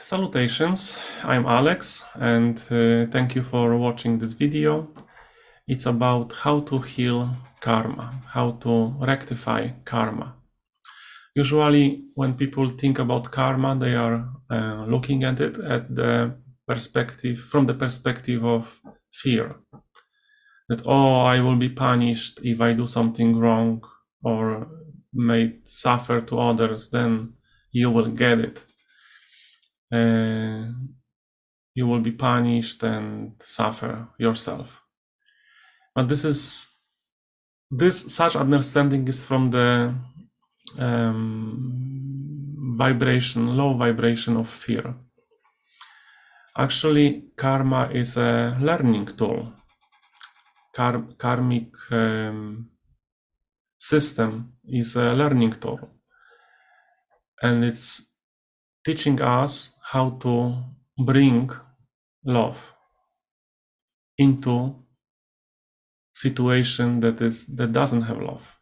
Salutations, I'm Alex and thank you for watching this video. It's about how to heal karma, how to rectify karma. Usually when people think about karma, they are looking at it from the perspective of fear. That, oh, I will be punished if I do something wrong or made suffer to others, then you will get it. You will be punished and suffer yourself. But such understanding is from the low vibration of fear. Actually, karma is a learning tool. Karmic system is a learning tool, and it's teaching us how to bring love into situation that doesn't have love.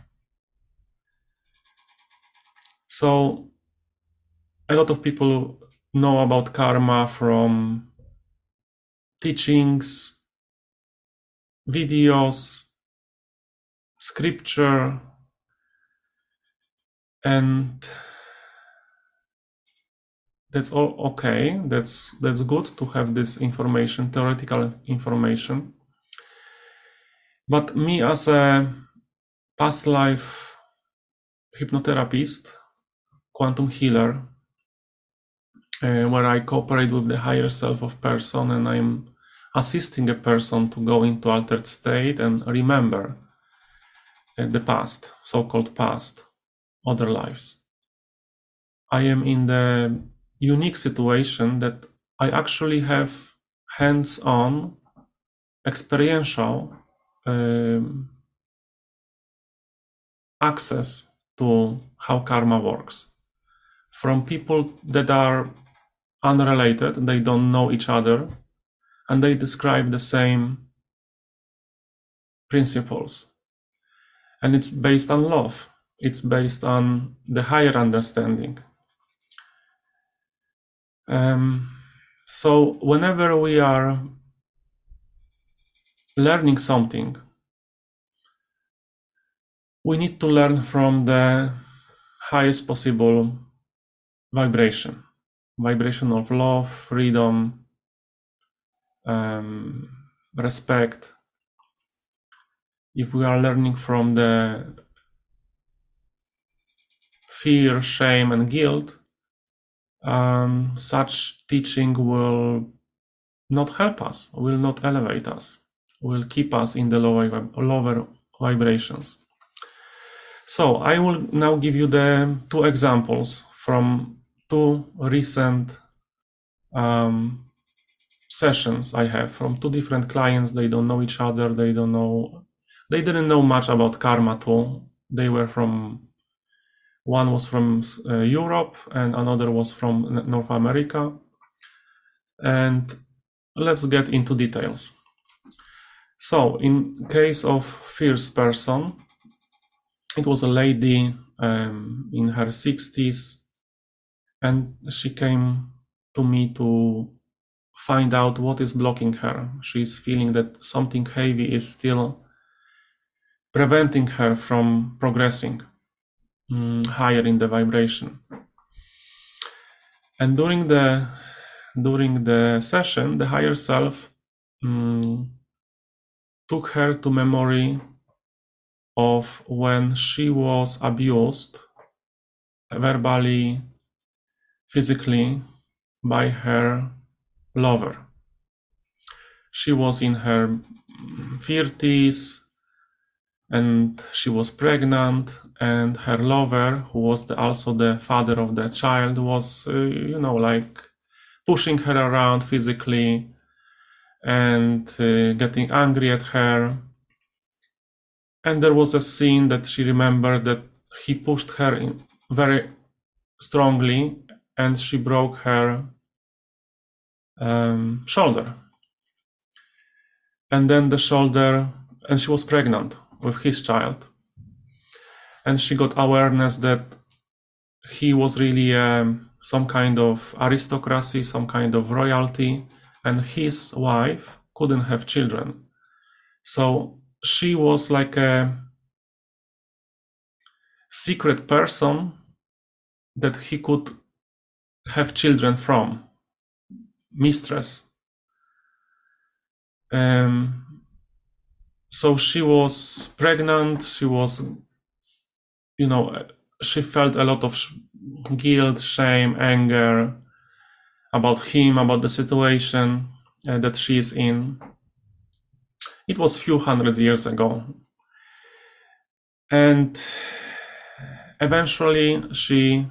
So a lot of people know about karma from teachings, videos, scripture, and that's all okay. That's good to have this information, theoretical information. But me as a past life hypnotherapist, quantum healer, where I cooperate with the higher self of person and I'm assisting a person to go into altered state and remember the past, so-called past, other lives. I am in the unique situation that I actually have hands-on, experiential access to how karma works. From people that are unrelated, they don't know each other, and they describe the same principles. And it's based on love. It's based on the higher understanding. So whenever we are learning something, we need to learn from the highest possible vibration of love, freedom, respect. If we are learning from the fear, shame, and guilt, such teaching will not help us, will not elevate us, will keep us in the lower vibrations. So I will now give you the two examples from two recent sessions I have from two different clients. They don't know each other. They didn't know much about karma too. One was from Europe and another was from North America. And let's get into details. So in case of first person, it was a lady in her 60s, and she came to me to find out what is blocking her. She's feeling that something heavy is still preventing her from progressing higher in the vibration. And during the session, the higher self took her to memory of when she was abused verbally, physically by her lover. She was in her 30s and she was pregnant, and her lover, who was also the father of the child, was like pushing her around physically and getting angry at her. And there was a scene that she remembered that he pushed her in very strongly and she broke her shoulder. And then and she was pregnant with his child. And she got awareness that he was really a some kind of aristocracy, some kind of royalty, and his wife couldn't have children. So she was like a secret person that he could have children from, mistress. So she was pregnant, she was, she felt a lot of guilt, shame, anger about him, about the situation that she is in. It was a few hundred years ago. And eventually she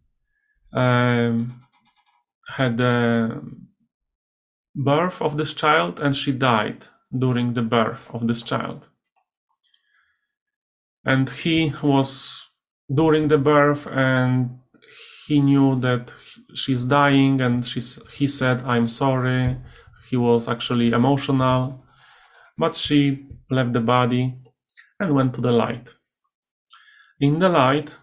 had the birth of this child, and she died during the birth of this child. And he was during the birth, and he knew that she's dying, and he said, "I'm sorry." He was actually emotional, but she left the body and went to the light. In the light,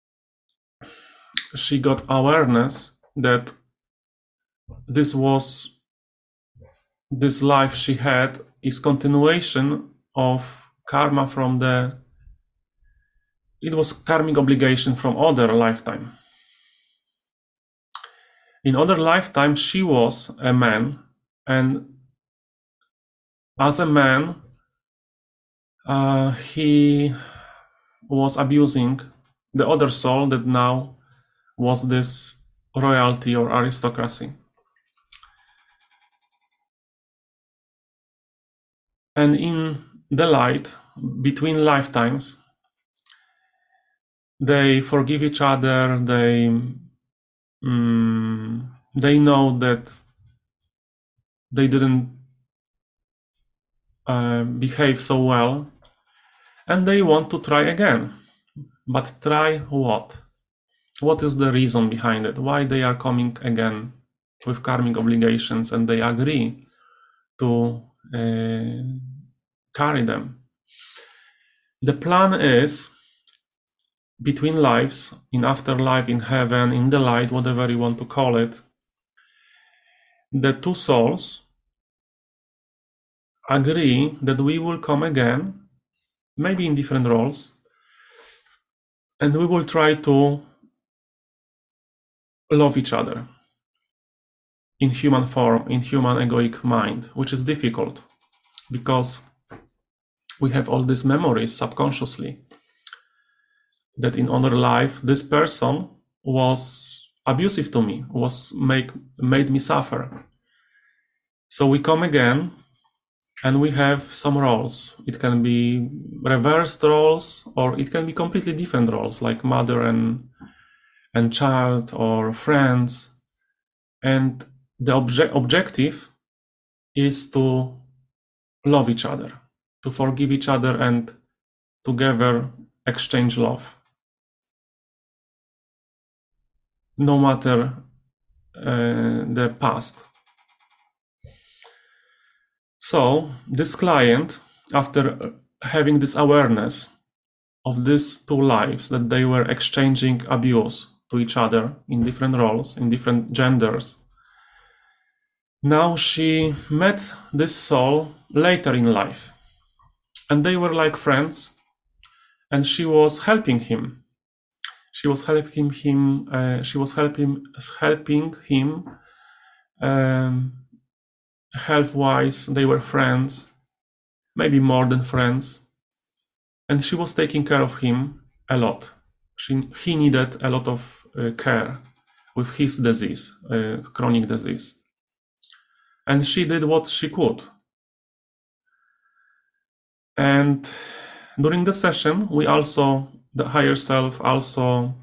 she got awareness that this life she had is continuation of karma it was karmic obligation from other lifetime. In other lifetime, she was a man, and as a man, he was abusing the other soul that now was this royalty or aristocracy. And in the light, between lifetimes, they forgive each other, they know that they didn't behave so well, and they want to try again. But try what? What is the reason behind it? Why they are coming again with karmic obligations, and they agree to carry them? The plan is, between lives, in afterlife, in heaven, in the light, whatever you want to call it, the two souls agree that we will come again, maybe in different roles, and we will try to love each other in human form, in human egoic mind, which is difficult because we have all these memories subconsciously that in other life this person was abusive to me, made me suffer. So we come again, and we have some roles. It can be reversed roles, or it can be completely different roles, like mother and child, or friends. And the objective is to love each other, to forgive each other, and together exchange love, no matter the past. So this client, after having this awareness of these two lives, that they were exchanging abuse to each other in different roles, in different genders, now she met this soul later in life, and they were like friends, and she was helping him. She was helping him. Health-wise, they were friends, maybe more than friends, and she was taking care of him a lot. He needed a lot of care with his disease, chronic disease, and she did what she could. And during the session, the higher self also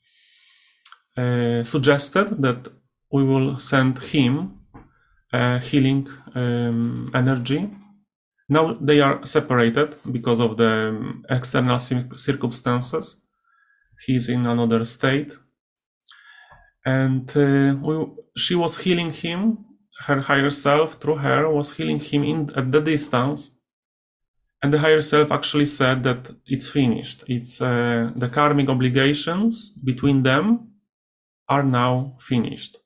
suggested that we will send him healing energy. Now they are separated because of the external circumstances. He's in another state, and she was healing him. Her higher self, through her, was healing him at the distance. And the higher self actually said that it's finished. It's the karmic obligations between them are now finished.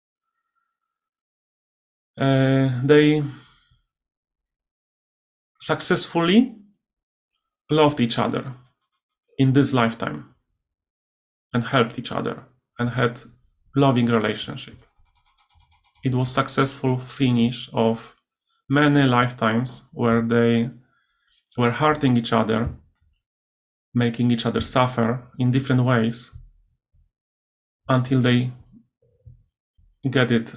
They successfully loved each other in this lifetime and helped each other and had loving relationship. It was successful finish of many lifetimes where they were hurting each other, making each other suffer in different ways until they get it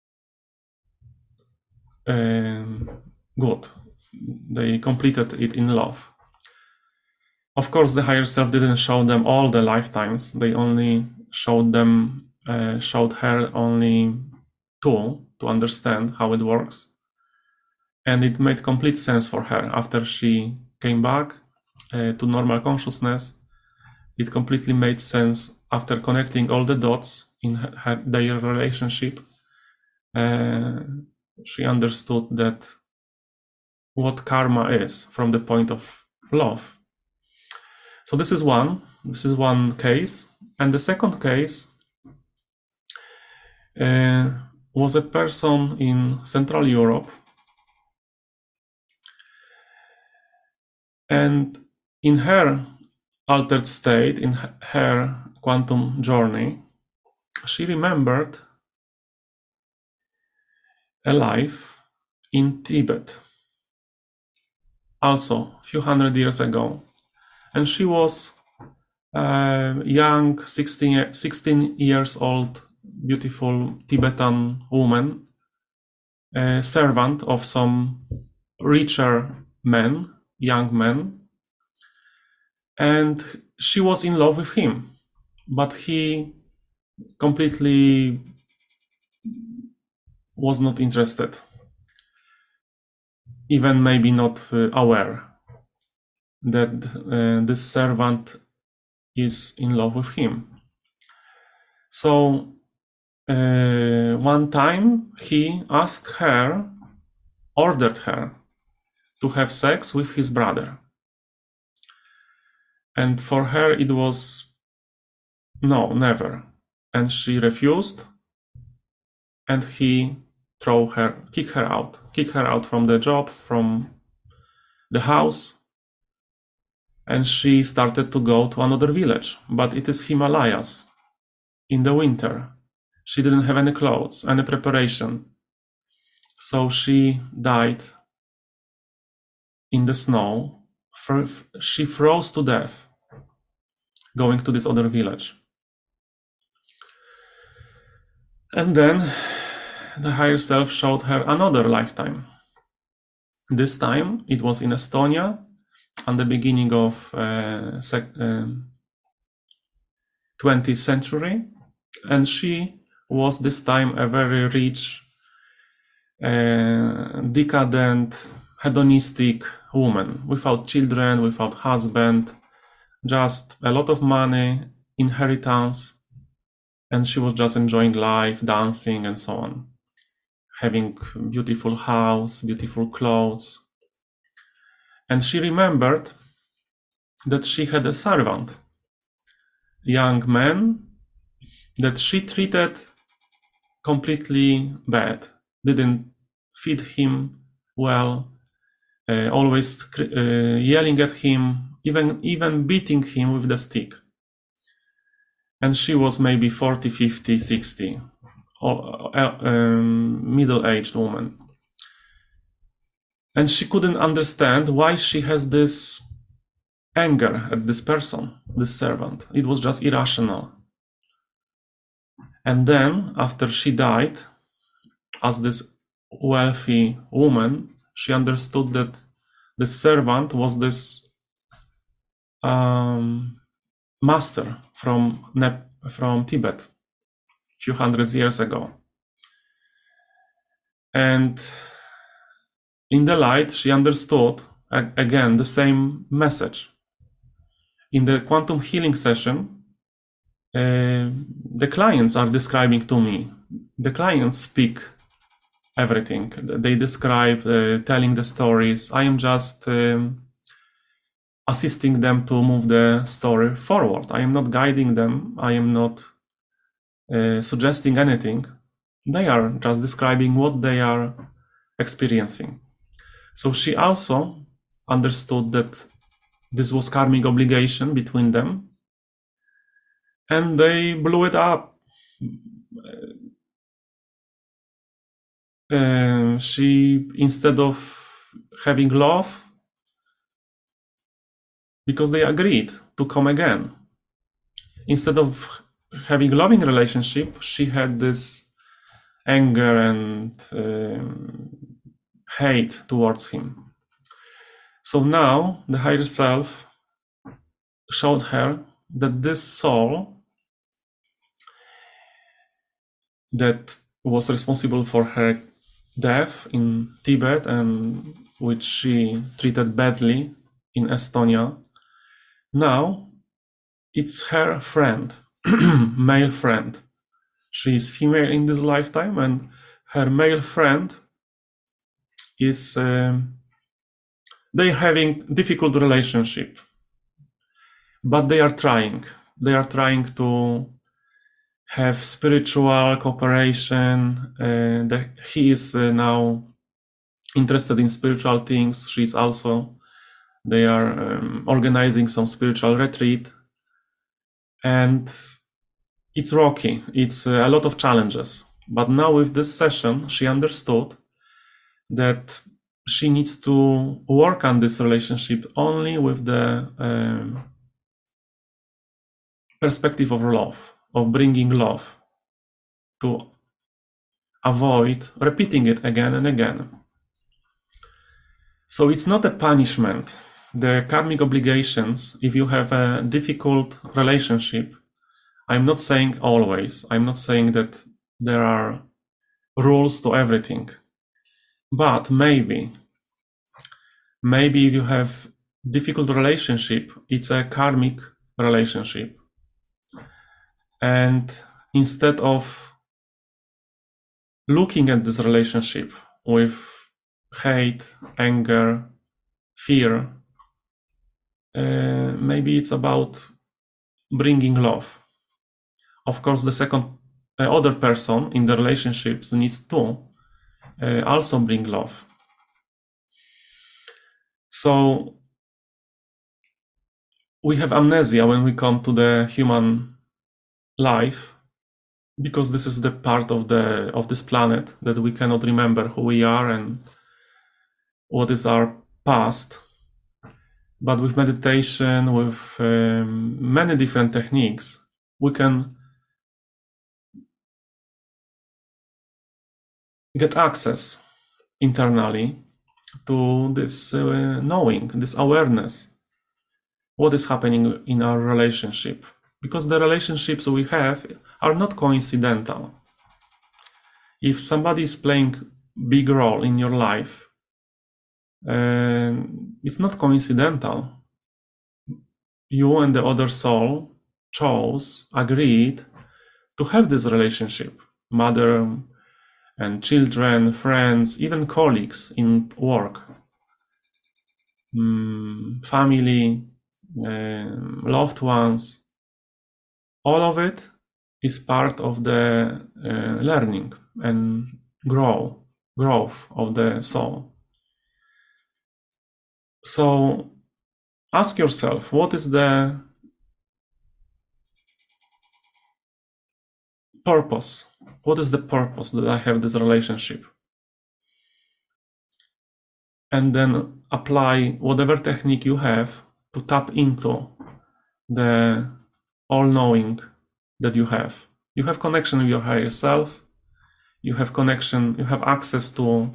good. They completed it in love. Of course, the higher self didn't show them all the lifetimes. They only showed her only two to understand how it works. And it made complete sense for her after she came back to normal consciousness. It completely made sense after connecting all the dots in their relationship. She understood that what karma is from the point of love. So this is one case. And the second case was a person in Central Europe. And in her altered state, in her quantum journey, she remembered a life in Tibet, also a few hundred years ago. And she was a young, 16 years old, beautiful Tibetan woman, a servant of some richer men, young men. And she was in love with him, but he completely was not interested, even maybe not aware that this servant is in love with him. So one time he ordered her to have sex with his brother. And for her it was no, never. And she refused, and he kicked her out from the job, from the house. And she started to go to another village, but it is Himalayas in the winter. She didn't have any clothes, any preparation. So she died in the snow. She froze to death going to this other village. And then the higher self showed her another lifetime. This time it was in Estonia at the beginning of 20th century, and she was this time a very rich, decadent, hedonistic woman, without children, without husband, just a lot of money, inheritance, and she was just enjoying life, dancing and so on, having beautiful house, beautiful clothes. And she remembered that she had a servant, young man, that she treated completely bad, didn't feed him well, always yelling at him, even beating him with the stick. And she was maybe 40, 50, 60, middle-aged woman. And she couldn't understand why she has this anger at this person, this servant. It was just irrational. And then, after she died, as this wealthy woman, she understood that the servant was this master from Tibet, a few hundred years ago. And in the light, she understood, again, the same message. In the quantum healing session, the clients are describing to me. The clients speak everything. They describe, telling the stories. I am just assisting them to move the story forward. I am not guiding them. I am not suggesting anything. They are just describing what they are experiencing. So she also understood that this was karmic obligation between them, and they blew it up. She, instead of having love, because they agreed to come again, instead of having loving relationship, she had this anger and hate towards him. So now the higher self showed her that this soul that was responsible for her death in Tibet and which she treated badly in Estonia, now it's her friend, male friend. She is female in this lifetime, and her male friend is they're having difficult relationship, but they are trying to have spiritual cooperation. He is now interested in spiritual things. She's also, they are organizing some spiritual retreat, and it's rocky. It's a lot of challenges. But now with this session, she understood that she needs to work on this relationship only with the perspective of love, of bringing love, to avoid repeating it again and again. So it's not a punishment. The karmic obligations, if you have a difficult relationship, I'm not saying always, I'm not saying that there are rules to everything, but maybe if you have difficult relationship, it's a karmic relationship. And instead of looking at this relationship with hate, anger, fear, maybe it's about bringing love. Of course, the second other person in the relationships needs to also bring love. So we have amnesia when we come to the human life, because this is the part of this planet that we cannot remember who we are and what is our past. But with meditation, with many different techniques, we can get access internally to this knowing, this awareness, what is happening in our relationship. Because the relationships we have are not coincidental. If somebody is playing a big role in your life, it's not coincidental. You and the other soul agreed to have this relationship. Mother and children, friends, even colleagues in work, family, loved ones. All of it is part of the learning and growth of the soul. So ask yourself, what is the purpose? What is the purpose that I have this relationship? And then apply whatever technique you have to tap into the all-knowing that you have. You have connection with your higher self. You have connection, you have access to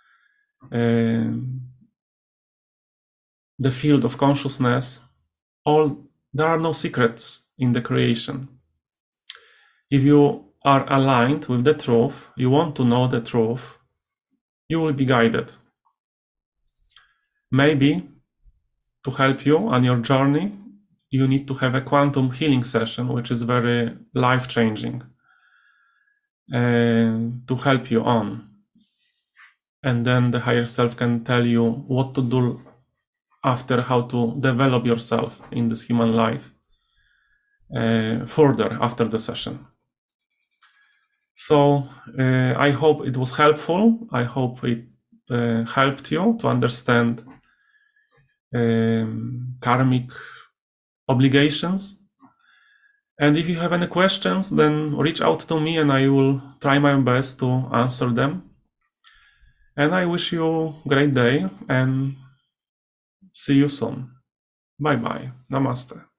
the field of consciousness. There are no secrets in the creation. If you are aligned with the truth, you want to know the truth, you will be guided. Maybe to help you on your journey, you need to have a quantum healing session, which is very life-changing, to help you on. And then the higher self can tell you what to do after, how to develop yourself in this human life further after the session. So I hope it was helpful. I hope it helped you to understand karmic obligations. And if you have any questions, then reach out to me and I will try my best to answer them. And I wish you a great day and see you soon. Bye bye. Namaste.